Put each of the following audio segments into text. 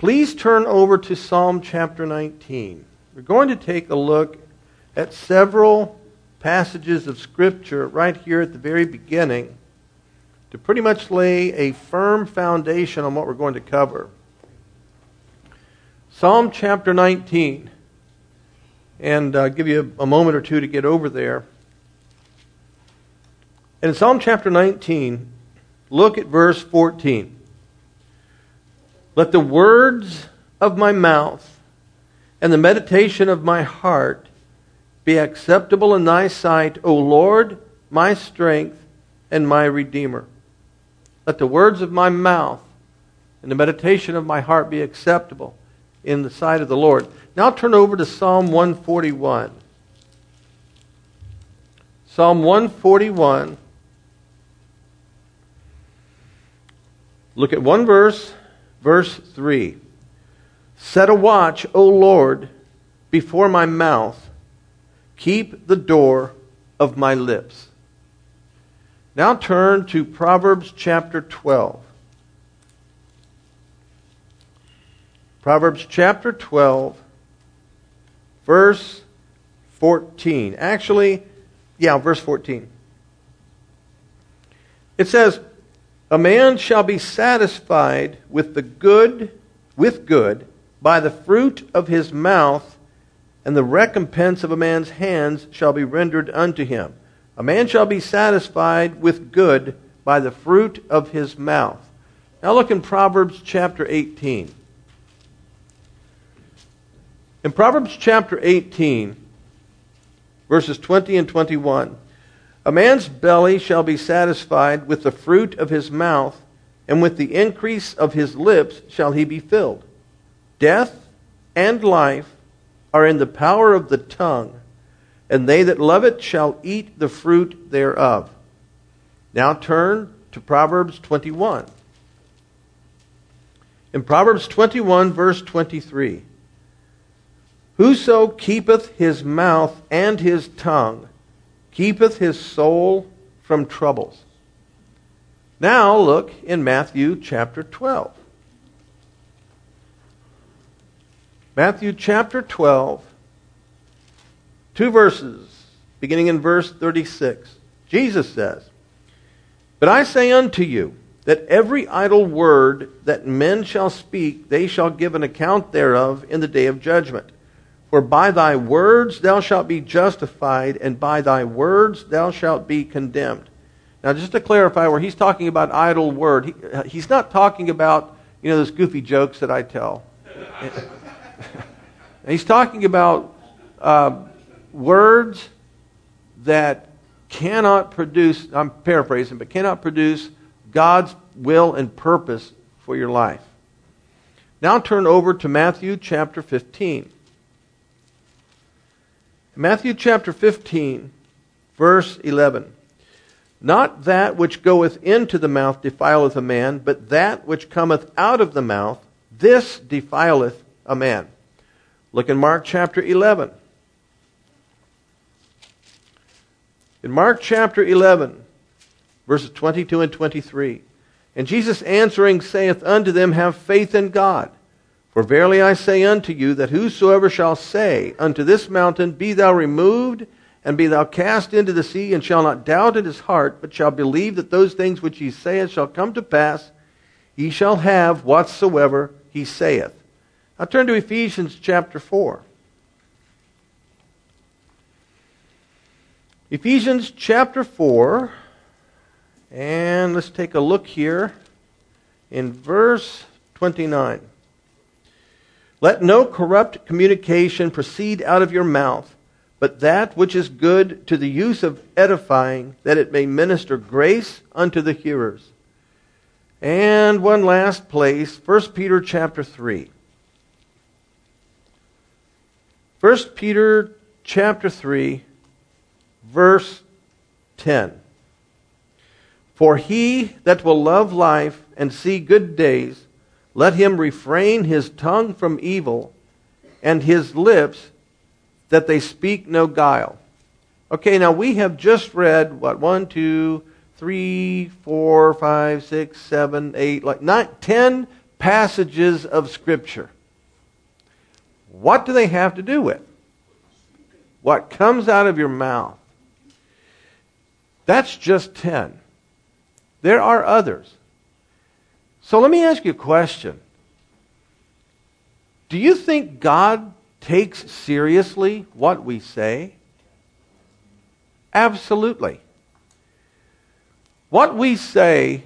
Please turn over to Psalm chapter 19. We're going to take a look at several passages of Scripture right here at the very beginning to pretty much lay a firm foundation on what we're going to cover. Psalm chapter 19. And I'll give you a moment or two to get over there. And in Psalm chapter 19, look at verse 14. Let the words of my mouth and the meditation of my heart be acceptable in thy sight, O Lord, my strength and my Redeemer. Let the words of my mouth and the meditation of my heart be acceptable in the sight of the Lord. Now turn over to Psalm 141. Psalm 141. Look at one verse, verse 3. Set a watch, O Lord, before my mouth. Keep the door of my lips. Now turn to Proverbs chapter 12. Proverbs chapter 12, verse 14. Verse 14. It says, a man shall be satisfied with good by the fruit of his mouth, and the recompense of a man's hands shall be rendered unto him. A man shall be satisfied with good by the fruit of his mouth. Now look in Proverbs chapter 18. In Proverbs chapter 18, verses 20 and 21, a man's belly shall be satisfied with the fruit of his mouth, and with the increase of his lips shall he be filled. Death and life are in the power of the tongue, and they that love it shall eat the fruit thereof. Now turn to Proverbs 21. In Proverbs 21, verse 23, whoso keepeth his mouth and his tongue keepeth his soul from troubles. Now look in Matthew chapter 12. Matthew chapter 12, two verses, beginning in verse 36. Jesus says, but I say unto you, that every idle word that men shall speak, they shall give an account thereof in the day of judgment. For by thy words thou shalt be justified, and by thy words thou shalt be condemned. Now, just to clarify, where he's talking about idle word, he's not talking about, those goofy jokes that I tell. He's talking about words that cannot produce, I'm paraphrasing, but cannot produce God's will and purpose for your life. Now turn over to Matthew chapter 15. Matthew chapter 15, verse 11. Not that which goeth into the mouth defileth a man, but that which cometh out of the mouth, this defileth a man. Look in Mark chapter 11. In Mark chapter 11, verses 22 and 23. And Jesus answering saith unto them, have faith in God. For verily I say unto you, that whosoever shall say unto this mountain, be thou removed, and be thou cast into the sea, and shall not doubt in his heart, but shall believe that those things which he saith shall come to pass, he shall have whatsoever he saith. Now turn to Ephesians chapter 4. Ephesians chapter 4, and let's take a look here in verse 29. Let no corrupt communication proceed out of your mouth, but that which is good to the use of edifying, that it may minister grace unto the hearers. And one last place, 1 Peter chapter 3. 1 Peter chapter 3, verse 10. For he that will love life and see good days, let him refrain his tongue from evil, and his lips that they speak no guile. Okay, now we have just read, 1, 2, 3, 4, 5, 6, 7, 8, 10 passages of Scripture. What do they have to do with? What comes out of your mouth. That's just 10. There are others. So let me ask you a question. Do you think God takes seriously what we say? Absolutely. What we say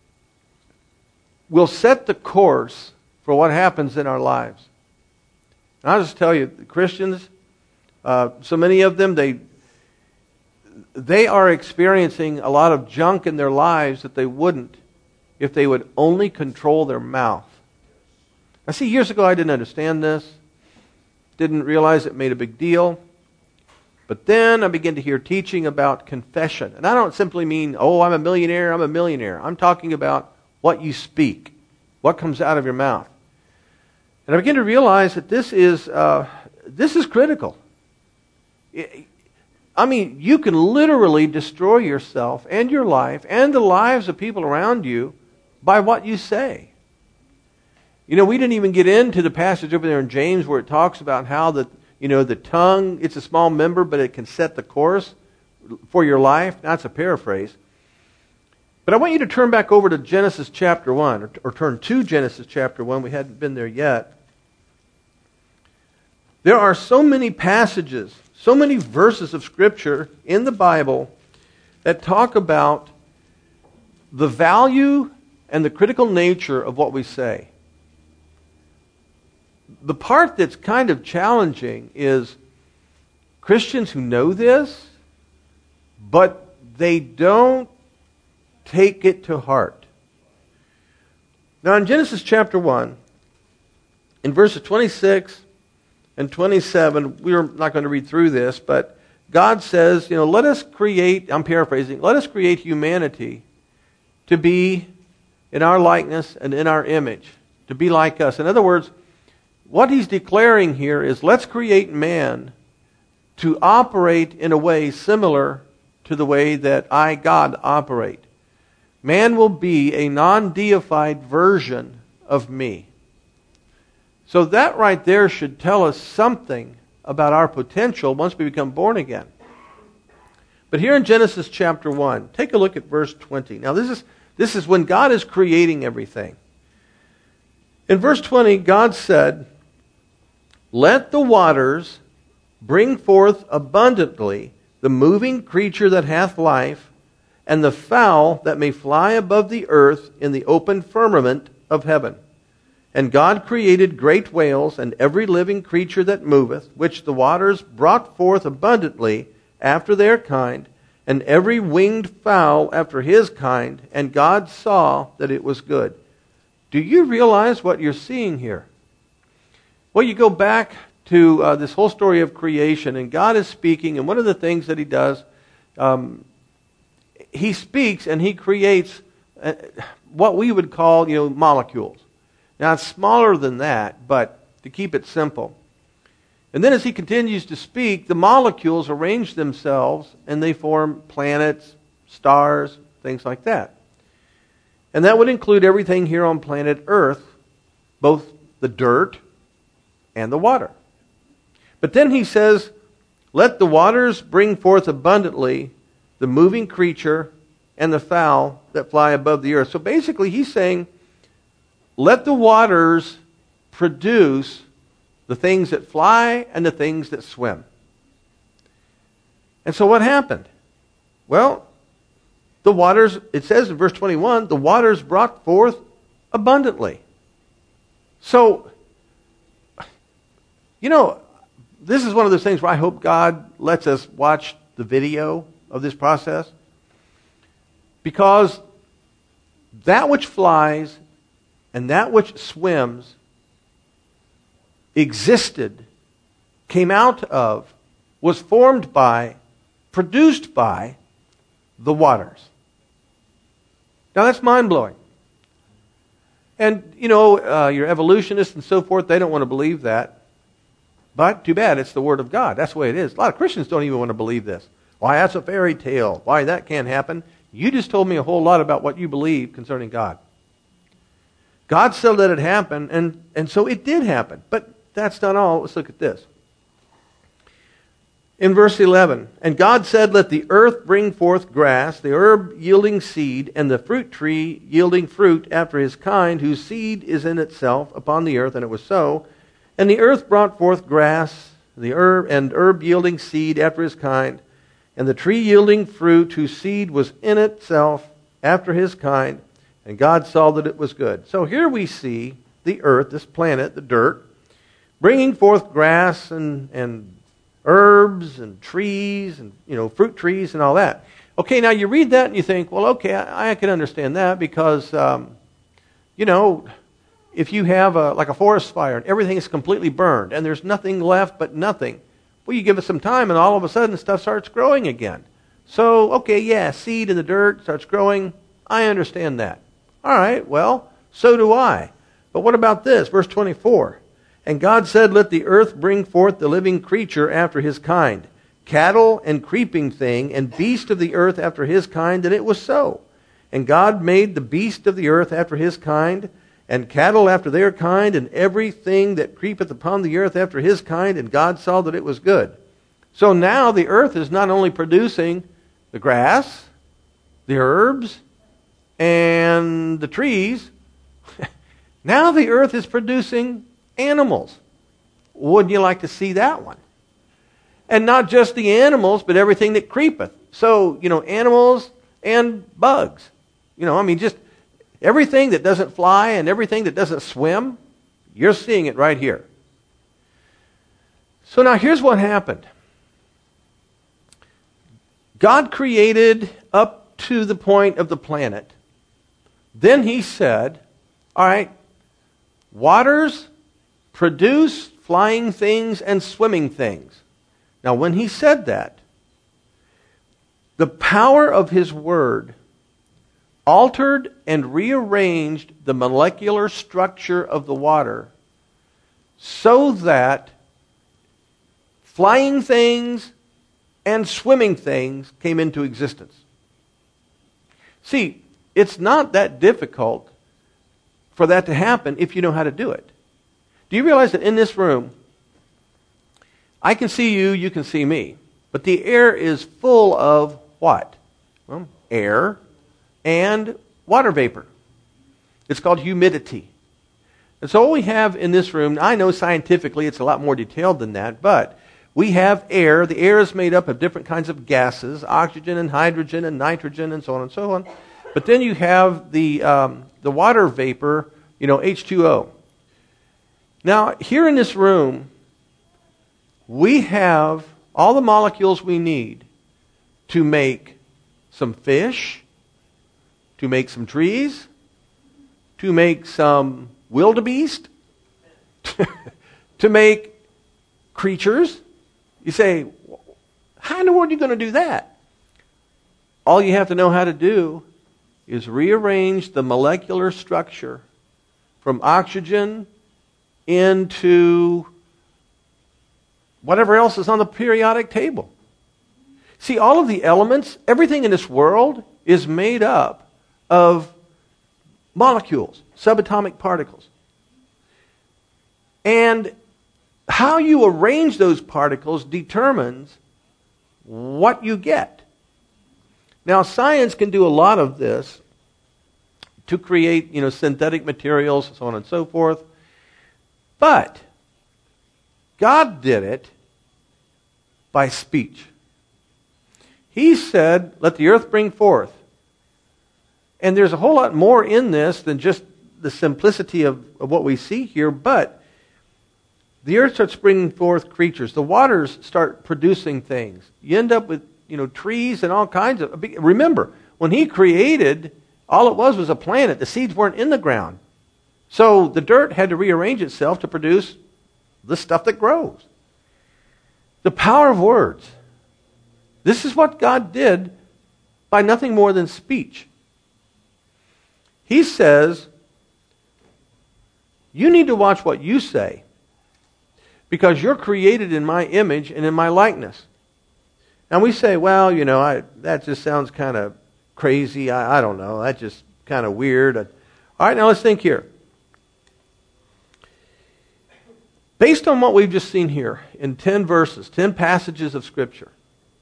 will set the course for what happens in our lives. And I'll just tell you, the Christians, so many of them, they are experiencing a lot of junk in their lives that they wouldn't if they would only control their mouth. I see, years ago I didn't understand this, didn't realize it made a big deal. But then I began to hear teaching about confession. And I don't simply mean, oh, I'm a millionaire. I'm talking about what you speak, what comes out of your mouth. And I began to realize that this is critical. I mean, you can literally destroy yourself and your life and the lives of people around you by what you say. You know, we didn't even get into the passage over there in James where it talks about how the tongue, it's a small member, but it can set the course for your life. That's a paraphrase. But I want you to turn back over to Genesis chapter 1, or turn to Genesis chapter 1. We hadn't been there yet. There are so many passages, so many verses of Scripture in the Bible that talk about the value and the critical nature of what we say. The part that's kind of challenging is Christians who know this, but they don't take it to heart. Now in Genesis chapter 1, in verses 26 and 27, we're not going to read through this, but God says, let us create, I'm paraphrasing, let us create humanity to be in our likeness and in our image, to be like us. In other words, what he's declaring here is let's create man to operate in a way similar to the way that I, God, operate. Man will be a non-deified version of me. So that right there should tell us something about our potential once we become born again. But here in Genesis chapter 1, take a look at verse 20. Now this is when God is creating everything. In verse 20, God said, "Let the waters bring forth abundantly the moving creature that hath life, and the fowl that may fly above the earth in the open firmament of heaven. And God created great whales and every living creature that moveth, which the waters brought forth abundantly after their kind, and every winged fowl after his kind. And God saw that it was good." Do you realize what you're seeing here? Well, you go back to this whole story of creation, and God is speaking, and one of the things that he does, he speaks and he creates what we would call, molecules. Now, it's smaller than that, but to keep it simple. And then as he continues to speak, the molecules arrange themselves, and they form planets, stars, things like that. And that would include everything here on planet Earth, both the dirt and the water. But then he says, "Let the waters bring forth abundantly the moving creature and the fowl that fly above the earth." So basically he's saying, let the waters produce the things that fly and the things that swim. And so what happened? Well, the waters, it says in verse 21, the waters brought forth abundantly. So, this is one of those things where I hope God lets us watch the video of this process. Because that which flies and that which swims existed, came out of, was formed by, produced by the waters. Now that's mind-blowing. And, your evolutionists and so forth, they don't want to believe that. But too bad, it's the Word of God. That's the way it is. A lot of Christians don't even want to believe this. Why, that's a fairy tale. Why, that can't happen. You just told me a whole lot about what you believe concerning God. God said let it happen, and so it did happen. But that's not all. Let's look at this. In verse 11, and God said, let the earth bring forth grass, the herb yielding seed, and the fruit tree yielding fruit after his kind, whose seed is in itself upon the earth, and it was so. And the earth brought forth grass, the herb yielding seed after his kind, and the tree yielding fruit, whose seed was in itself after his kind. And God saw that it was good. So here we see the earth, this planet, the dirt, bringing forth grass and herbs and trees and fruit trees and all that. Okay, now you read that and you think, well, okay, I can understand that because if you have like a forest fire and everything is completely burned and there's nothing left but nothing, well, you give it some time and all of a sudden stuff starts growing again. So, okay, yeah, seed in the dirt starts growing. I understand that. All right, well, so do I. But what about this? Verse 24. And God said, let the earth bring forth the living creature after his kind, cattle and creeping thing, and beast of the earth after his kind, and it was so. And God made the beast of the earth after his kind, and cattle after their kind, and everything that creepeth upon the earth after his kind, and God saw that it was good. So now the earth is not only producing the grass, the herbs, and the trees, now the earth is producing animals. Wouldn't you like to see that one? And not just the animals, but everything that creepeth. So, animals and bugs. Just everything that doesn't fly and everything that doesn't swim, you're seeing it right here. So now here's what happened. God created up to the point of the planet. Then he said, all right, waters produce flying things and swimming things. Now, when he said that, the power of his word altered and rearranged the molecular structure of the water so that flying things and swimming things came into existence. See, it's not that difficult for that to happen if you know how to do it. Do you realize that in this room, I can see you, you can see me, but the air is full of what? Well, air and water vapor. It's called humidity. And so what we have in this room, I know scientifically it's a lot more detailed than that, but we have air. The air is made up of different kinds of gases, oxygen and hydrogen and nitrogen and so on and so on. But then you have the water vapor, H2O. Now, here in this room, we have all the molecules we need to make some fish, to make some trees, to make some wildebeest, to make creatures. You say, how in the world are you going to do that? All you have to know how to do is rearrange the molecular structure from oxygen into whatever else is on the periodic table. See, all of the elements, everything in this world is made up of molecules, subatomic particles. And how you arrange those particles determines what you get. Now, science can do a lot of this to create, synthetic materials, so on and so forth. But God did it by speech. He said, let the earth bring forth. And there's a whole lot more in this than just the simplicity of what we see here, but the earth starts bringing forth creatures. The waters start producing things. You end up with, trees and all kinds of... Remember, when he created, all it was a planet. The seeds weren't in the ground. So the dirt had to rearrange itself to produce the stuff that grows. The power of words. This is what God did by nothing more than speech. He says, you need to watch what you say because you're created in my image and in my likeness. And we say, well, that just sounds kind of crazy. I don't know. That's just kind of weird. All right, now let's think here. Based on what we've just seen here in 10 verses, 10 passages of Scripture,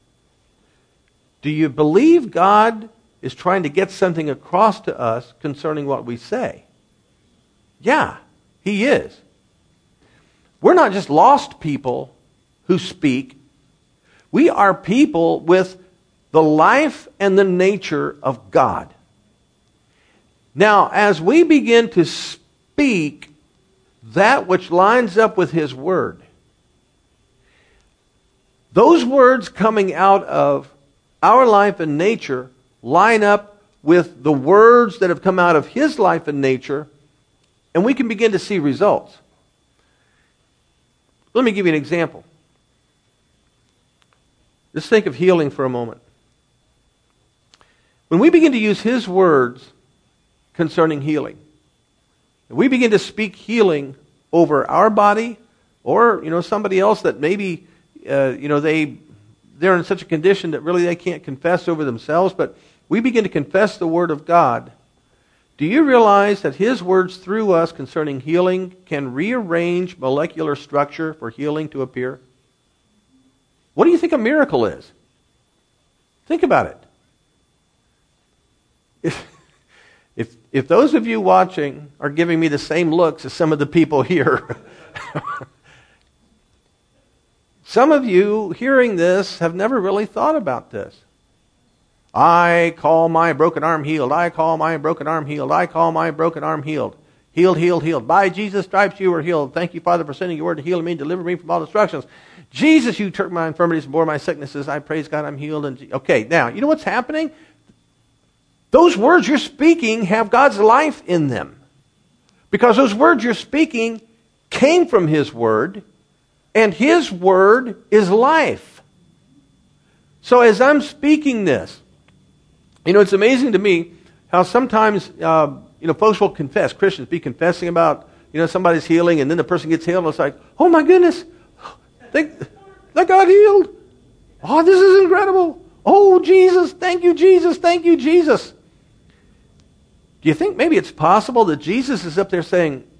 do you believe God is trying to get something across to us concerning what we say? Yeah, He is. We're not just lost people who speak. We are people with the life and the nature of God. Now, as we begin to speak that which lines up with His Word, those words coming out of our life and nature line up with the words that have come out of His life and nature, and we can begin to see results. Let me give you an example. Just think of healing for a moment. When we begin to use His words concerning healing, we begin to speak healing over our body, or somebody else that maybe they're in such a condition that really they can't confess over themselves, but we begin to confess the Word of God. Do you realize that His words through us concerning healing can rearrange molecular structure for healing to appear? What do you think a miracle is? Think about it. If those of you watching are giving me the same looks as some of the people here, some of you hearing this have never really thought about this. I call my broken arm healed. I call my broken arm healed. I call my broken arm healed. Healed, healed, healed. By Jesus' stripes you were healed. Thank you, Father, for sending your word to heal me and deliver me from all destructions. Jesus, you took my infirmities and bore my sicknesses. I praise God, I'm healed. Okay, now, you know what's happening? Those words you're speaking have God's life in them. Because those words you're speaking came from His Word, and His Word is life. So as I'm speaking this, it's amazing to me how sometimes, folks will confess, Christians be confessing about, somebody's healing, and then the person gets healed, and it's like, oh my goodness, that got healed. Oh, this is incredible. Oh, Jesus, thank you, Jesus, thank you, Jesus. Do you think maybe it's possible that Jesus is up there saying,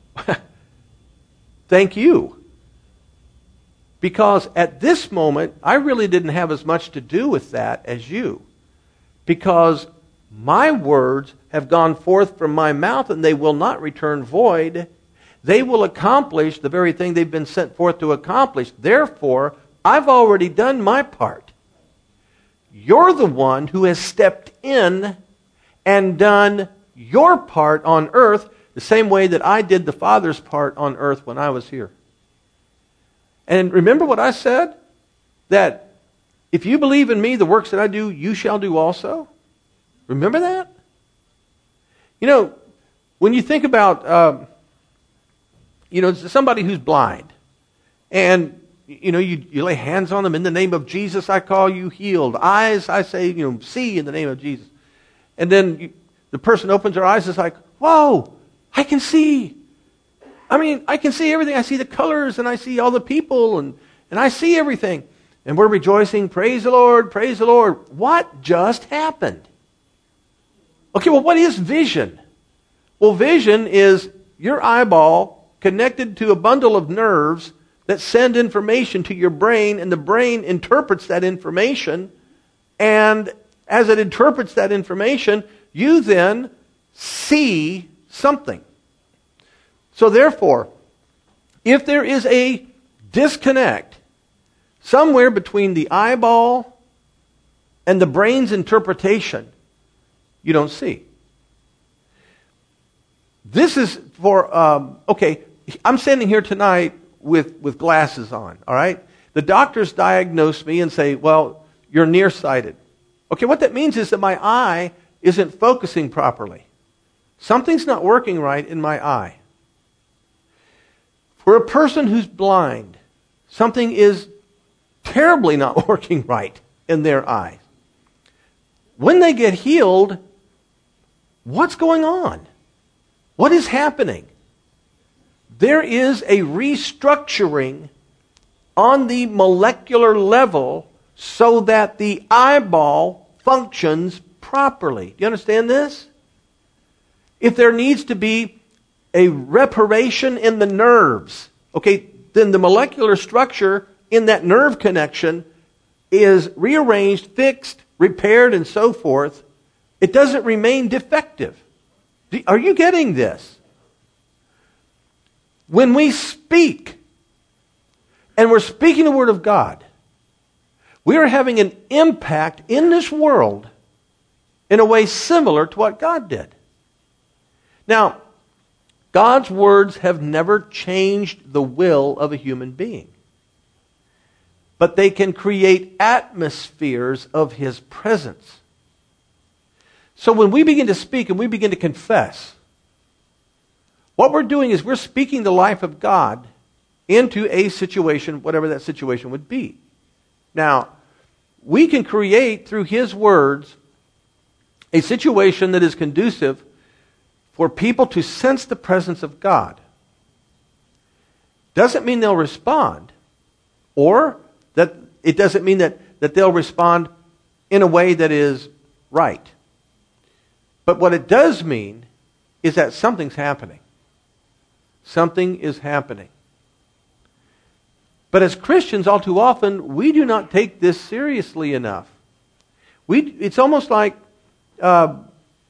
thank you? Because at this moment, I really didn't have as much to do with that as you. Because my words have gone forth from my mouth, and they will not return void. They will accomplish the very thing they've been sent forth to accomplish. Therefore, I've already done my part. You're the one who has stepped in and done your part on earth the same way that I did the Father's part on earth when I was here. And remember what I said? That if you believe in me, the works that I do, you shall do also. Remember that? When you think about, somebody who's blind, and, you lay hands on them in the name of Jesus, I call you healed. Eyes, I say, see in the name of Jesus. And then the person opens their eyes, it's like, whoa, I can see. I can see everything. I see the colors, and I see all the people, and I see everything. And we're rejoicing, praise the Lord, praise the Lord. What just happened? Okay, well, what is vision? Well, vision is your eyeball connected to a bundle of nerves that send information to your brain, and the brain interprets that information, and as it interprets that information, you then see something. So therefore, if there is a disconnect somewhere between the eyeball and the brain's interpretation, you don't see. This is for, I'm standing here tonight with glasses on, all right? The doctors diagnose me and say, well, you're nearsighted. Okay, what that means is that my eye isn't focusing properly. Something's not working right in my eye. For a person who's blind, something is terribly not working right in their eyes. When they get healed, what's going on? What is happening? There is a restructuring on the molecular level so that the eyeball functions properly. Do you understand this? If there needs to be a reparation in the nerves, okay, then the molecular structure in that nerve connection is rearranged, fixed, repaired, and so forth. It doesn't remain defective. Are you getting this? When we speak, and we're speaking the Word of God, we are having an impact in this world in a way similar to what God did. Now, God's words have never changed the will of a human being. But they can create atmospheres of His presence. So when we begin to speak and we begin to confess, what we're doing is we're speaking the life of God into a situation, whatever that situation would be. Now, we can create through His words a situation that is conducive for people to sense the presence of God. Doesn't mean they'll respond, or that it doesn't mean that they'll respond in a way that is right. But what it does mean is that something's happening. Something is happening. But as Christians, all too often, we do not take this seriously enough. It's almost like, it's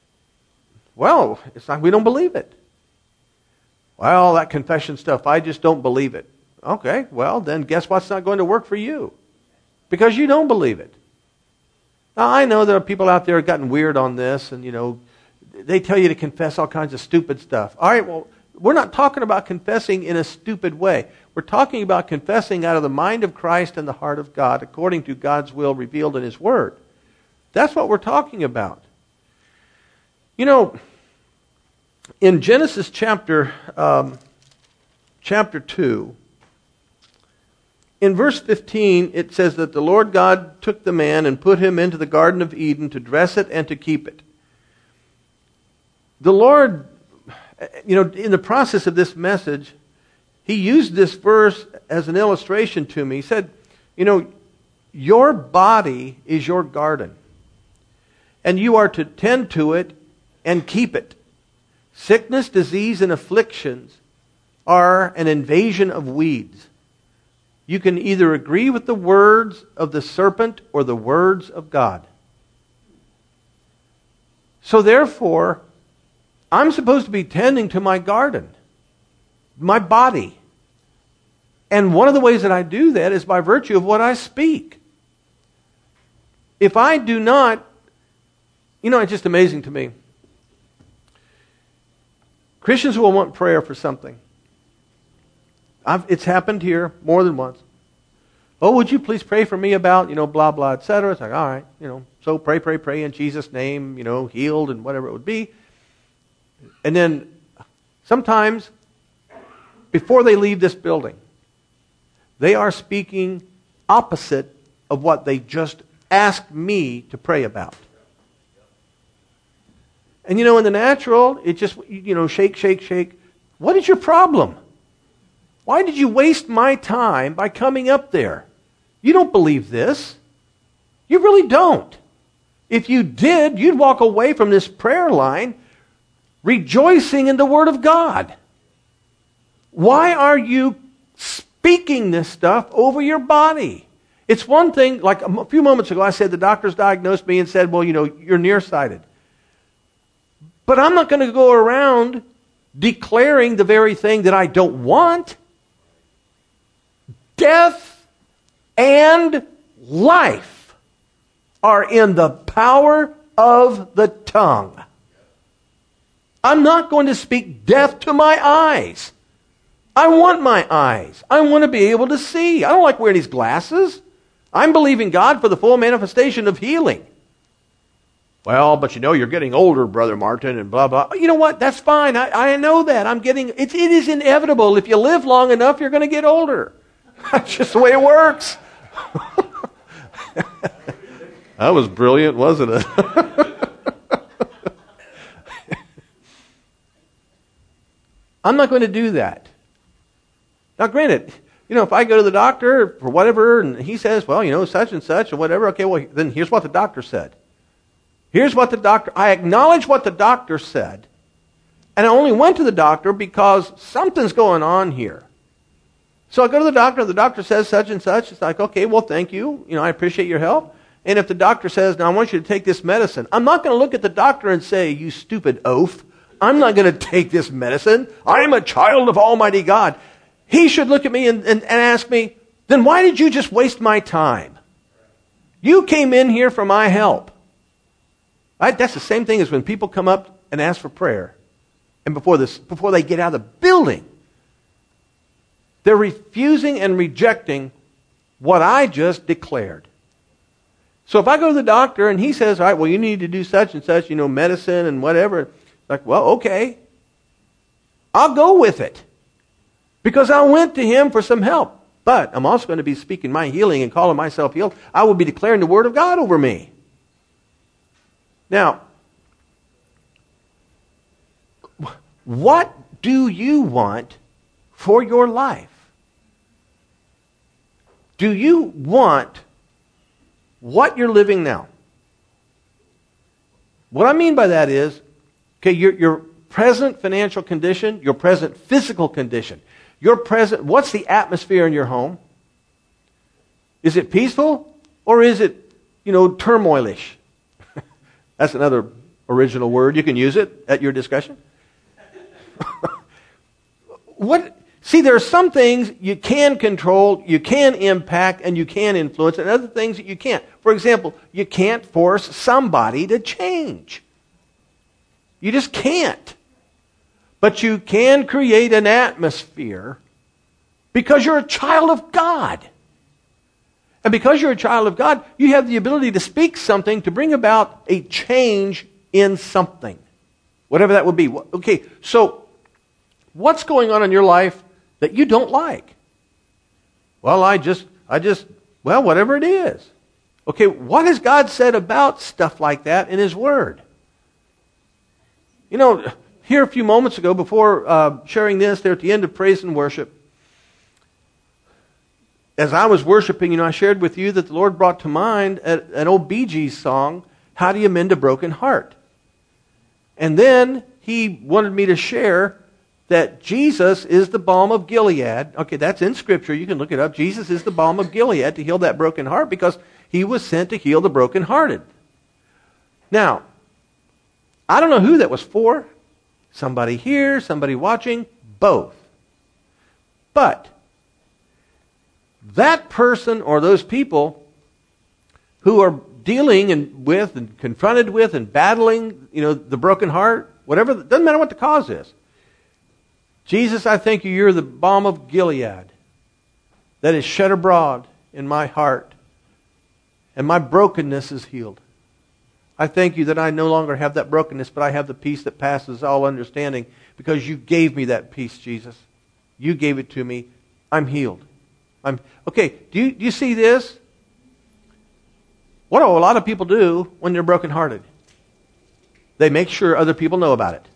like we don't believe it. Well, that confession stuff, I just don't believe it. Okay, well, then guess what's not going to work for you? Because you don't believe it. Now, I know there are people out there who have gotten weird on this, and, they tell you to confess all kinds of stupid stuff. All right, well, we're not talking about confessing in a stupid way. We're talking about confessing out of the mind of Christ and the heart of God, according to God's will revealed in His Word. That's what we're talking about. In Genesis chapter 2, in verse 15, it says that the Lord God took the man and put him into the Garden of Eden to dress it and to keep it. The Lord, in the process of this message, He used this verse as an illustration to me. He said, your body is your garden, and you are to tend to it and keep it. Sickness, disease, and afflictions are an invasion of weeds. You can either agree with the words of the serpent or the words of God. So therefore, I'm supposed to be tending to my garden, my body. And one of the ways that I do that is by virtue of what I speak. If I do not, it's just amazing to me. Christians will want prayer for something. It's happened here more than once. Oh, would you please pray for me about, blah, blah, etc. It's like, all right, so pray in Jesus' name, healed and whatever it would be. And then sometimes, before they leave this building, they are speaking opposite of what they just asked me to pray about. And in the natural, it just, shake, shake, shake. What is your problem? Why did you waste my time by coming up there? You don't believe this. You really don't. If you did, you'd walk away from this prayer line rejoicing in the Word of God. Why are you speaking this stuff over your body? It's one thing, like a few moments ago I said the doctors diagnosed me and said, well, you're nearsighted. But I'm not going to go around declaring the very thing that I don't want. Death and life are in the power of the tongue. I'm not going to speak death to my eyes. I want my eyes. I want to be able to see. I don't like wearing these glasses. I'm believing God for the full manifestation of healing. Well, but you're getting older, Brother Martin, and blah, blah. You know what? That's fine. I know that. It is inevitable. If you live long enough, you're going to get older. That's just the way it works. That was brilliant, wasn't it? I'm not going to do that. Now, granted, if I go to the doctor for whatever, and he says, well, such and such, or whatever, okay, well, then here's what the doctor said. I acknowledge what the doctor said, and I only went to the doctor because something's going on here. So I go to the doctor says such and such. It's like, okay, well, thank you. I appreciate your help. And if the doctor says, now I want you to take this medicine, I'm not going to look at the doctor and say, you stupid oaf, I'm not going to take this medicine. I'm a child of Almighty God. He should look at me and ask me, then why did you just waste my time? You came in here for my help. Right? That's the same thing as when people come up and ask for prayer. And before they get out of the building, they're refusing and rejecting what I just declared. So if I go to the doctor and he says, all right, well, you need to do such and such, medicine and whatever. Like, well, okay. I'll go with it. Because I went to him for some help. But I'm also going to be speaking my healing and calling myself healed. I will be declaring the Word of God over me. Now, what do you want for your life? Do you want what you're living now? What I mean by that is, okay, your present financial condition, your present physical condition, what's the atmosphere in your home? Is it peaceful or is it, turmoilish? That's another original word. You can use it at your discussion. See, there are some things you can control, you can impact, and you can influence, and other things that you can't. For example, you can't force somebody to change. You just can't. But you can create an atmosphere because you're a child of God. And because you're a child of God, you have the ability to speak something to bring about a change in something. Whatever that would be. Okay, so what's going on in your life that you don't like? Well, whatever it is. Okay, what has God said about stuff like that in His Word? Here a few moments ago, before sharing this, there at the end of praise and worship, as I was worshiping, I shared with you that the Lord brought to mind an old Bee Gees song, How Do You Mend a Broken Heart? And then He wanted me to share that Jesus is the balm of Gilead. Okay, that's in Scripture. You can look it up. Jesus is the balm of Gilead to heal that broken heart because He was sent to heal the brokenhearted. Now, I don't know who that was for. Somebody here, somebody watching, both. But that person or those people who are dealing with and confronted with and battling, the broken heart, whatever, doesn't matter what the cause is. Jesus, I thank you, you're the balm of Gilead that is shed abroad in my heart, and my brokenness is healed. I thank you that I no longer have that brokenness, but I have the peace that passes all understanding because you gave me that peace, Jesus. You gave it to me. I'm healed. Okay, do you see this? What do a lot of people do when they're brokenhearted? They make sure other people know about it.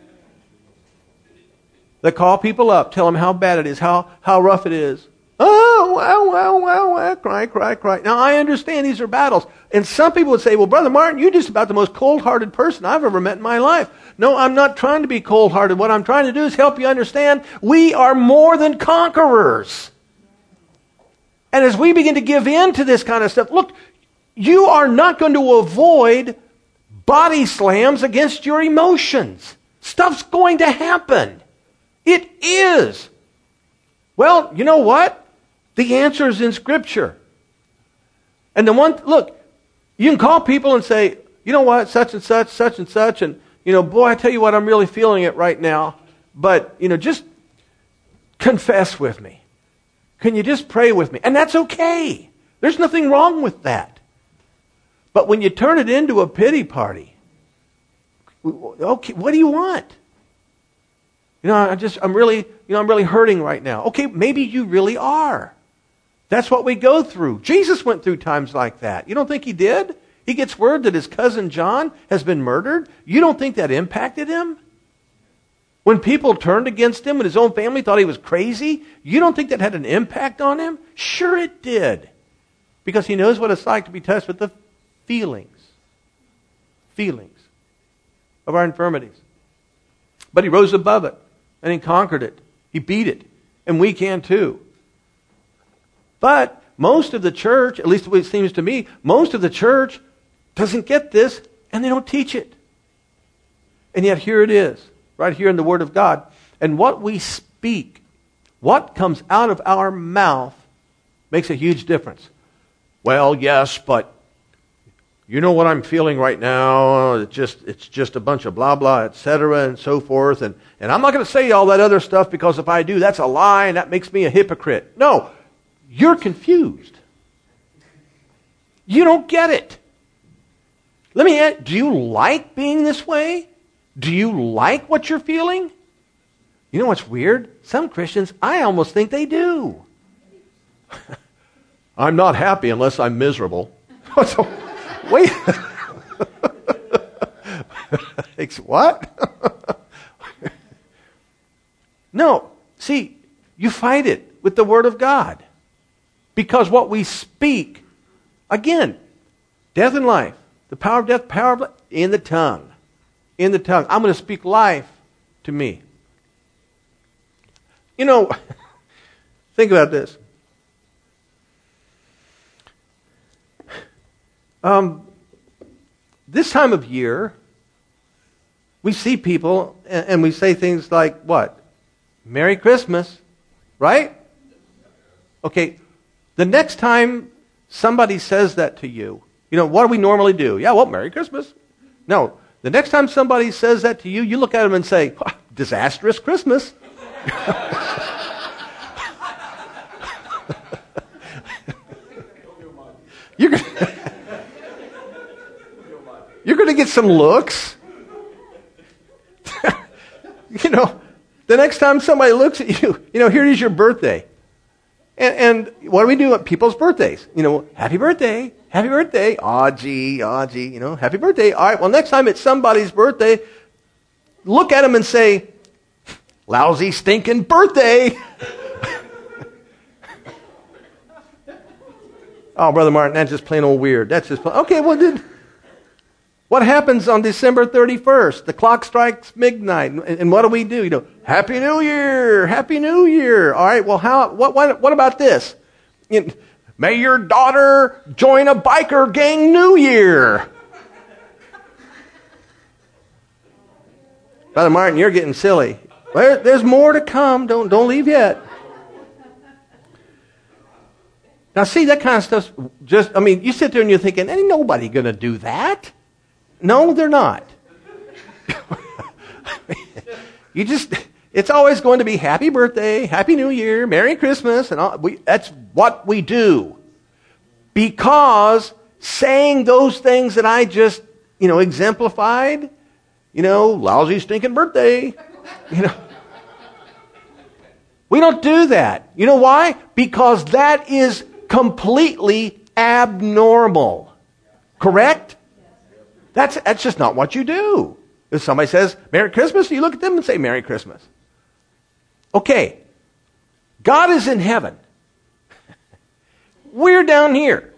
They call people up, tell them how bad it is, how rough it is. Oh, wow, cry. Now, I understand these are battles. And some people would say, well, Brother Martin, you're just about the most cold-hearted person I've ever met in my life. No, I'm not trying to be cold-hearted. What I'm trying to do is help you understand we are more than conquerors. And as we begin to give in to this kind of stuff, look, you are not going to avoid body slams against your emotions. Stuff's going to happen. It is. Well, you know what? The answer is in Scripture. And look, you can call people and say, you know what, such and such, and, boy, I tell you what, I'm really feeling it right now. But, just confess with me. Can you just pray with me? And that's okay. There's nothing wrong with that. But when you turn it into a pity party, okay, what do you want? I'm really hurting right now. Okay, maybe you really are. That's what we go through. Jesus went through times like that. You don't think He did? He gets word that his cousin John has been murdered. You don't think that impacted him? When people turned against him, when his own family thought he was crazy, you don't think that had an impact on him? Sure it did. Because he knows what it's like to be touched with the feelings of our infirmities. But he rose above it, and he conquered it. He beat it, and we can too. But most of the church, at least it seems to me, most of the church doesn't get this, and they don't teach it. And yet here it is, right here in the Word of God. And what we speak, what comes out of our mouth, makes a huge difference. Well, yes, but you know what I'm feeling right now? It's just a bunch of blah, blah, etc., and so forth. And I'm not going to say all that other stuff, because if I do, that's a lie, and that makes me a hypocrite. No, you're confused. You don't get it. Let me ask, do you like being this way? Do you like what you're feeling? You know what's weird? Some Christians, I almost think they do. I'm not happy unless I'm miserable. So, wait. What? No. See, you fight it with the Word of God. Because what we speak, again, death and life, the power of death, power of life, in the tongue. In the tongue. I'm going to speak life to me. You know, think about this. This time of year, we see people and we say things like, what? Merry Christmas, right? Okay, the next time somebody says that to you, what do we normally do? Yeah, well, Merry Christmas. No, the next time somebody says that to you, you look at them and say, disastrous Christmas. You're going to get some looks. The next time somebody looks at you, here it is your birthday. And what do we do at people's birthdays? Happy birthday, happy birthday. Aw, gee, happy birthday. All right, well, next time it's somebody's birthday, look at them and say, lousy, stinking birthday. Oh, Brother Martin, that's just plain old weird. That's just okay, well, what happens on December 31st? The clock strikes midnight, and what do we do? Happy New Year, Happy New Year. All right, well, what about this? May your daughter join a biker gang New Year. Brother Martin, you're getting silly. Well, there's more to come. Don't leave yet. Now, see, that kind of stuff's you sit there and you're thinking, ain't nobody going to do that. No, they're not. It's always going to be happy birthday, happy New Year, Merry Christmas, and all. That's what we do. Because saying those things that I just, exemplified, lousy, stinking birthday, we don't do that. You know why? Because that is completely abnormal. Correct? That's just not what you do. If somebody says, Merry Christmas, you look at them and say, Merry Christmas. Okay. God is in heaven. We're down here.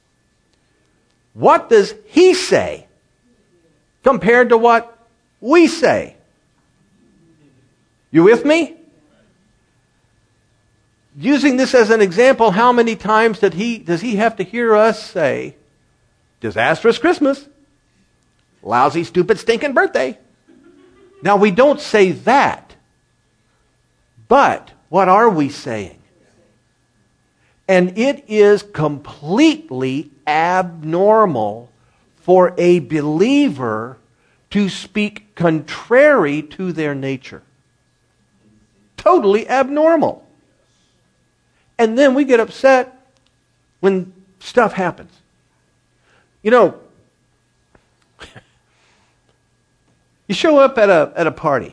What does He say compared to what we say? You with me? Using this as an example, how many times does he have to hear us say, disastrous Christmas, lousy, stupid, stinking birthday? Now, we don't say that. But what are we saying? And it is completely abnormal for a believer to speak contrary to their nature. Totally abnormal. And then we get upset when stuff happens. You show up at a party,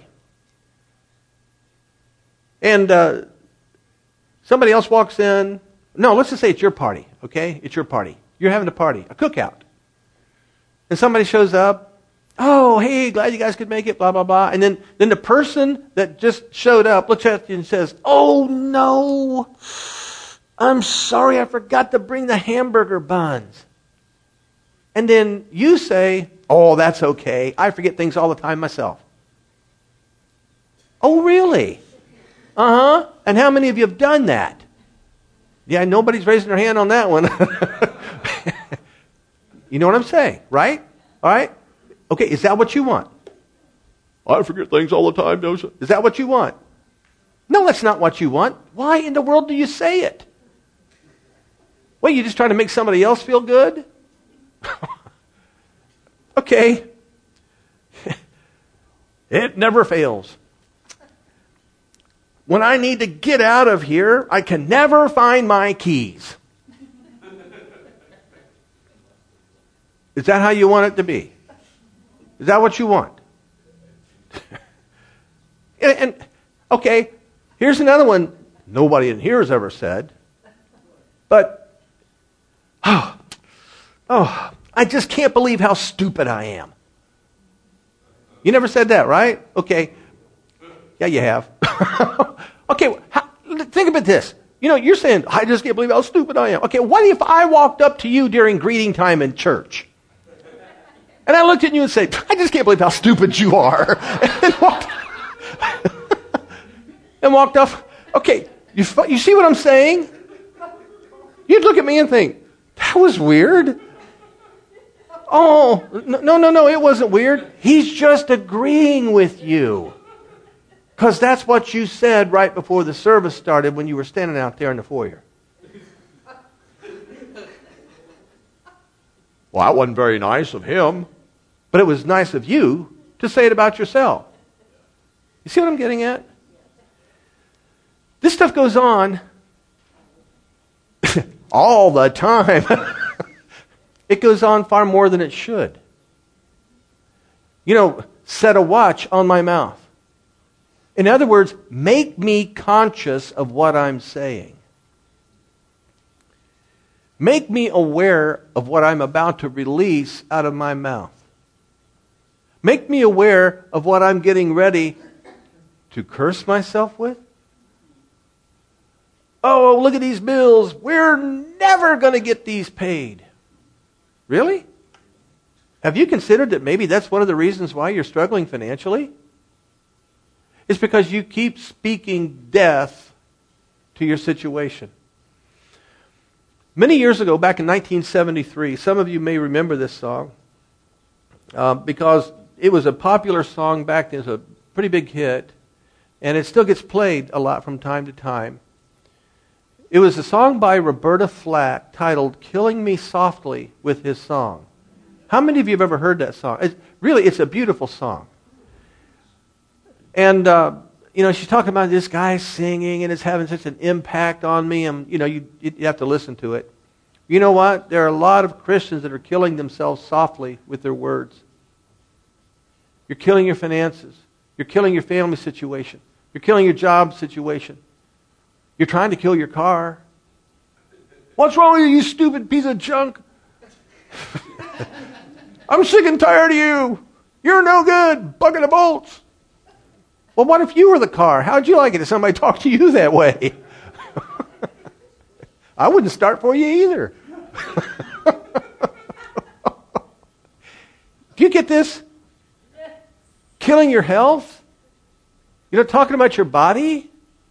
and somebody else walks in. No, let's just say it's your party, okay? It's your party. You're having a party, a cookout. And somebody shows up. Oh, hey, glad you guys could make it, blah, blah, blah. And then the person that just showed up looks at you and says, oh, no, I'm sorry, I forgot to bring the hamburger buns. And then you say, oh, that's okay. I forget things all the time myself. Oh, really? Uh-huh. And how many of you have done that? Yeah, nobody's raising their hand on that one. You know what I'm saying, right? All right? Okay, is that what you want? I forget things all the time, Joseph. Is that what you want? No, that's not what you want. Why in the world do you say it? What, you just trying to make somebody else feel good? Okay. It never fails. When I need to get out of here, I can never find my keys. Is that how you want it to be? Is that what you want? and okay, here's another one nobody in here has ever said. But, I just can't believe how stupid I am. You never said that, right? Okay. Yeah, you have. Okay, think about this. You know, you're saying, I just can't believe how stupid I am. Okay, what if I walked up to you during greeting time in church? And I looked at you and said, I just can't believe how stupid you are. And walked off. Okay, you see what I'm saying? You'd look at me and think, that was weird. Oh, no, it wasn't weird. He's just agreeing with you. Because that's what you said right before the service started when you were standing out there in the foyer. Well, that wasn't very nice of him. But it was nice of you to say it about yourself. You see what I'm getting at? This stuff goes on all the time. It goes on far more than it should. You know, set a watch on my mouth. In other words, make me conscious of what I'm saying. Make me aware of what I'm about to release out of my mouth. Make me aware of what I'm getting ready to curse myself with. Oh, look at these bills. We're never going to get these paid. Really? Have you considered that maybe that's one of the reasons why you're struggling financially? It's because you keep speaking death to your situation. Many years ago, back in 1973, some of you may remember this song because it was a popular song back then. It was a pretty big hit, and it still gets played a lot from time to time. It was a song by Roberta Flack titled Killing Me Softly with His Song. How many of you have ever heard that song? It's a beautiful song. And, she's talking about this guy singing, and it's having such an impact on me, and, you have to listen to it. You know what? There are a lot of Christians that are killing themselves softly with their words. You're killing your finances. You're killing your family situation. You're killing your job situation. You're trying to kill your car. What's wrong with you, you stupid piece of junk? I'm sick and tired of you. You're no good. Bucket of bolts. Well, what if you were the car? How'd you like it if somebody talked to you that way? I wouldn't start for you either. Do you get this? Killing your health? Talking about your body?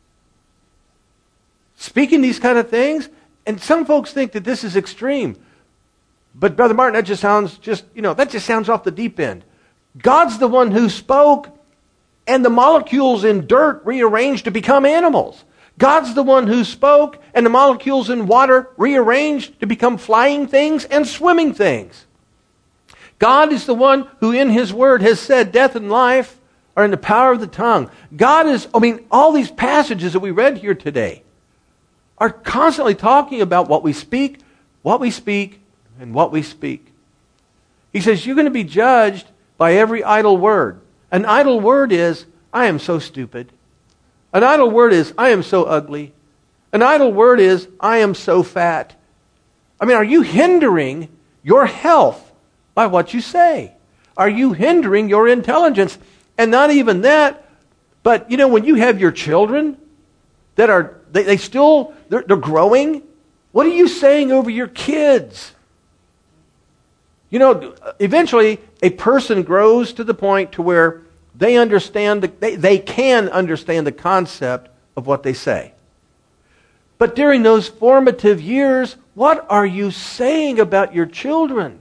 Speaking these kind of things? And some folks think that this is extreme. But Brother Martin, that just sounds off the deep end. God's the one who spoke, and the molecules in dirt rearranged to become animals. God's the one who spoke, and the molecules in water rearranged to become flying things and swimming things. God is the one who in His Word has said death and life are in the power of the tongue. All these passages that we read here today are constantly talking about what we speak, and what we speak. He says, you're going to be judged by every idle word. An idle word is, I am so stupid. An idle word is, I am so ugly. An idle word is, I am so fat. Are you hindering your health by what you say? Are you hindering your intelligence? And not even that, but when you have your children that are, they're growing, what are you saying over your kids? Eventually a person grows to the point to where they can understand the concept of what they say. But during those formative years, what are you saying about your children?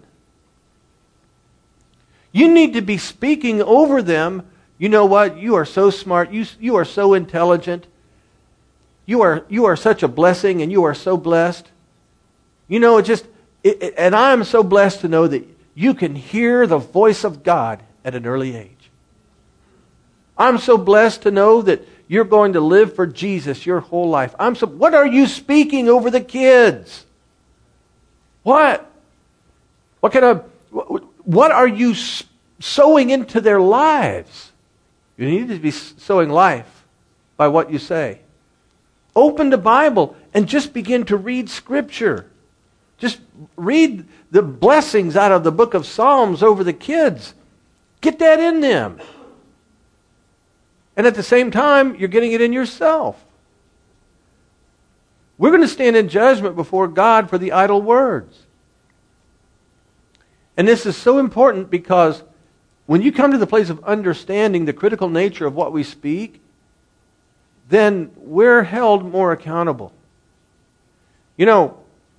You need to be speaking over them. You know what? You are so smart. You are so intelligent. You are such a blessing, and you are so blessed. You know, and I'm so blessed to know that you can hear the voice of God at an early age. I'm so blessed to know that you're going to live for Jesus your whole life. What are you speaking over the kids? What? What are you sowing into their lives? You need to be sowing life by what you say. Open the Bible and just begin to read Scripture. Just read the blessings out of the book of Psalms over the kids. Get that in them. And at the same time, you're getting it in yourself. We're going to stand in judgment before God for the idle words. And this is so important because when you come to the place of understanding the critical nature of what we speak, then we're held more accountable. You know,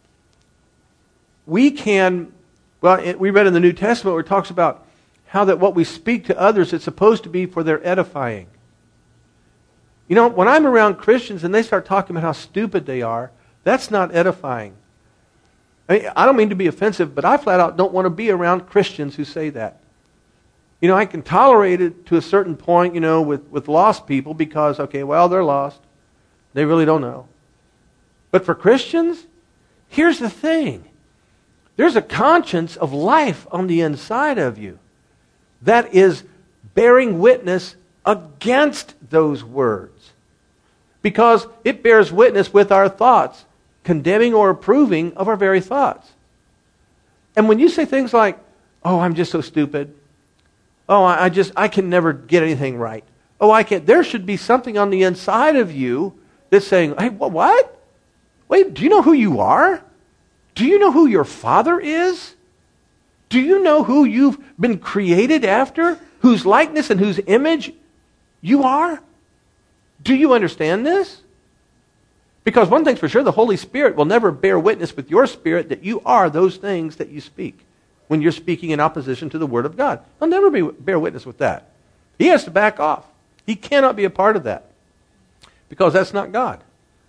we read in the New Testament where it talks about how that what we speak to others, it's supposed to be for their edifying. You know, when I'm around Christians and they start talking about how stupid they are, that's not edifying. I don't mean to be offensive, but I flat out don't want to be around Christians who say that. You know, I can tolerate it to a certain point, you know, with lost people because, okay, well, they're lost. They really don't know. But for Christians, here's the thing. There's a conscience of life on the inside of you that is bearing witness against those words. Because it bears witness with our thoughts, condemning or approving of our very thoughts. And when you say things like, oh, I'm just so stupid. Oh, I can never get anything right. Oh, I can't. There should be something on the inside of you that's saying, hey, what? Wait, do you know who you are? Do you know who your Father is? Do you know who you've been created after? Whose likeness and whose image you are? Do you understand this? Because one thing's for sure, the Holy Spirit will never bear witness with your spirit that you are those things that you speak when you're speaking in opposition to the Word of God. He'll never bear witness with that. He has to back off. He cannot be a part of that because that's not God.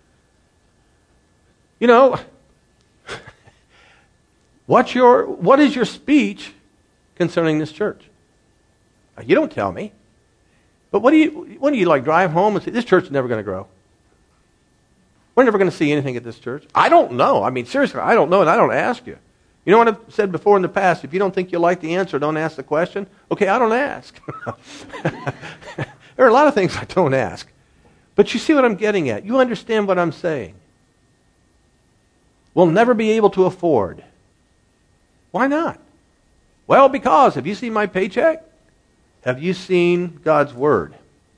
You know, what is your speech concerning this church? You don't tell me. But when do you like drive home and say, this church is never going to grow? We're never going to see anything at this church. I don't know. I mean, seriously, I don't know, and I don't ask you. You know what I've said before in the past? If you don't think you like the answer, don't ask the question. Okay, I don't ask. There are a lot of things I don't ask. But you see what I'm getting at. You understand what I'm saying. We'll never be able to afford. Why not? Well, because, have you seen my paycheck? Have you seen God's Word?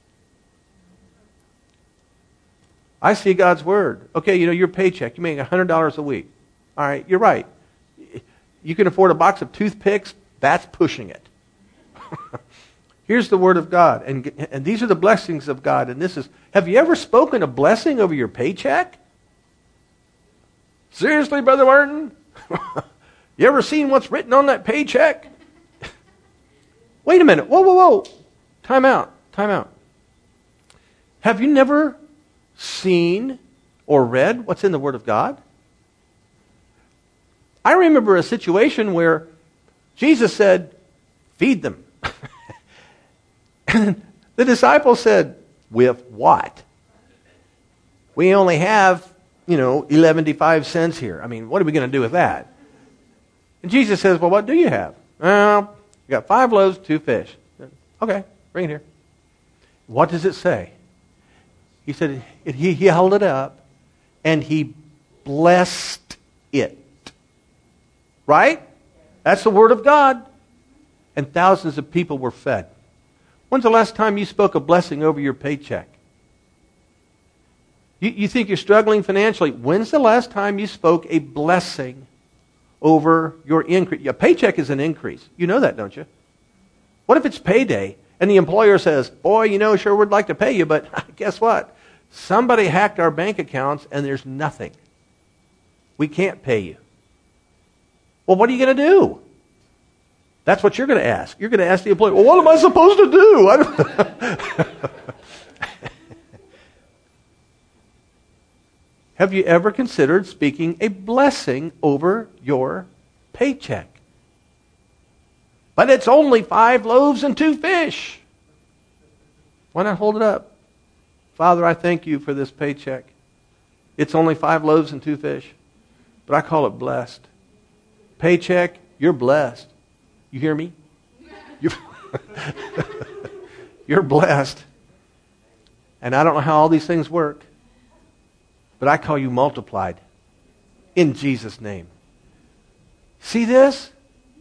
I see God's Word. Okay, you know, your paycheck, you make $100 a week. All right, you're right. You can afford a box of toothpicks, that's pushing it. Here's the Word of God, and these are the blessings of God. And this is, have you ever spoken a blessing over your paycheck? Seriously, Brother Martin? You ever seen what's written on that paycheck? Wait a minute. Whoa. Time out. Have you never seen or read what's in the Word of God? I remember a situation where Jesus said, feed them. And the disciples said, with what? We only have, 11.5 cents here. I mean, what are we going to do with that? And Jesus says, well, what do you have? Well, you got 5 loaves, 2 fish. Okay, bring it here. What does it say? He said, he held it up and he blessed it. Right? That's the Word of God. And thousands of people were fed. When's the last time you spoke a blessing over your paycheck? You think you're struggling financially. When's the last time you spoke a blessing over your increase? Your paycheck is an increase. You know that, don't you? What if it's payday and the employer says, boy, sure would like to pay you, but guess what? somebody hacked our bank accounts and there's nothing. We can't pay you. Well, what are you going to do? That's what you're going to ask. You're going to ask the employee, well, what am I supposed to do? Have you ever considered speaking a blessing over your paycheck? But it's only 5 loaves and 2 fish. Why not hold it up? Father, I thank you for this paycheck. It's only 5 loaves and 2 fish. But I call it blessed. Paycheck, you're blessed. You hear me? You're blessed. And I don't know how all these things work. But I call you multiplied. In Jesus' name. See this?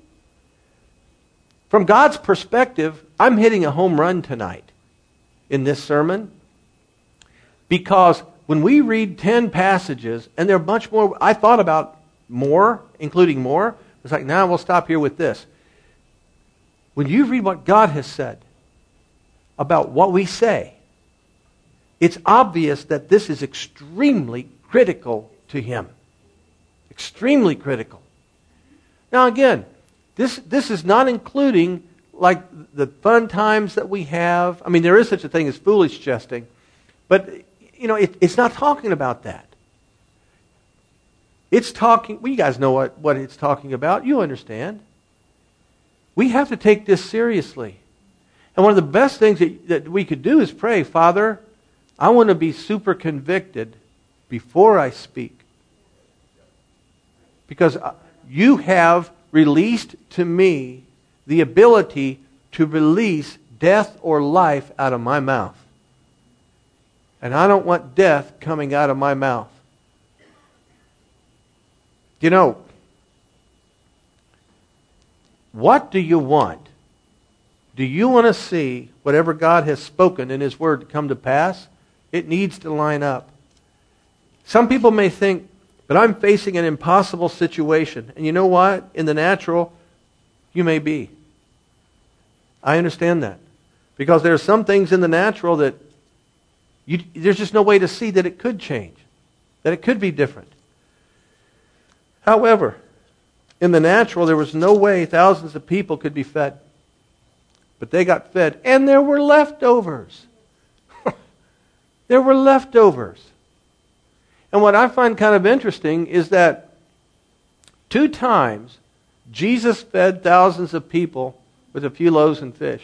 From God's perspective, I'm hitting a home run tonight in this sermon. Because when we read 10 passages, and there are much more, I thought about more, including more. It's like, now we'll stop here with this. When you read what God has said about what we say, it's obvious that this is extremely critical to Him. Extremely critical. Now again, this is not including like the fun times that we have. I mean, there is such a thing as foolish jesting. But, you know, it's not talking about that. It's talking, well, you guys know what it's talking about. You understand. We have to take this seriously. And one of the best things that we could do is pray, Father, I want to be super convicted before I speak. Because you have released to me the ability to release death or life out of my mouth. And I don't want death coming out of my mouth. You know, what do you want? Do you want to see whatever God has spoken in His Word to come to pass? It needs to line up. Some people may think, but I'm facing an impossible situation. And you know what? In the natural, you may be. I understand that. Because there are some things in the natural that there's just no way to see that it could change. That it could be different. However, in the natural, there was no way thousands of people could be fed. But they got fed. And there were leftovers. There were leftovers. And what I find kind of interesting is that 2 times Jesus fed thousands of people with a few loaves and fish.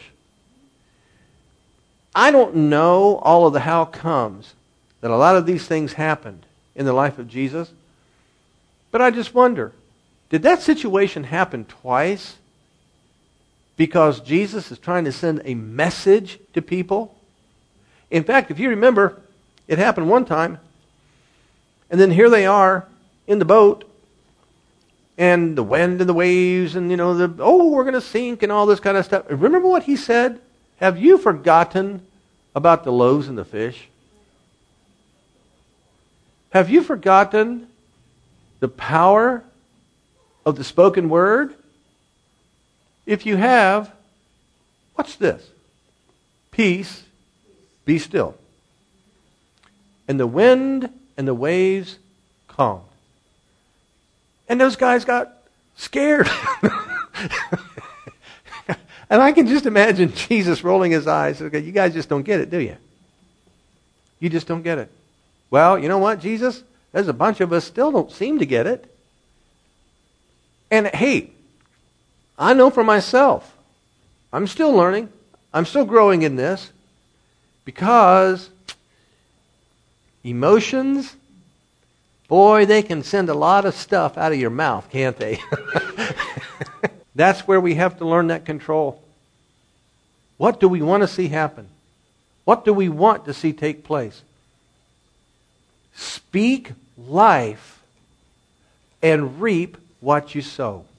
I don't know all of the how comes that a lot of these things happened in the life of Jesus. But I just wonder, did that situation happen twice because Jesus is trying to send a message to people? In fact, if you remember, it happened one time, and then here they are in the boat, and the wind and the waves, and we're going to sink and all this kind of stuff. Remember what He said? Have you forgotten about the loaves and the fish? Have you forgotten the power of the spoken word? If you have, what's this? Peace, be still. And the wind and the waves calmed. And those guys got scared. And I can just imagine Jesus rolling His eyes. Okay, you guys just don't get it, do you? You just don't get it. Well, you know what, Jesus? There's a bunch of us still don't seem to get it. And hey, I know for myself, I'm still learning. I'm still growing in this. Because emotions, boy, they can send a lot of stuff out of your mouth, can't they? That's where we have to learn that control. What do we want to see happen? What do we want to see take place? Speak life and reap what you sow.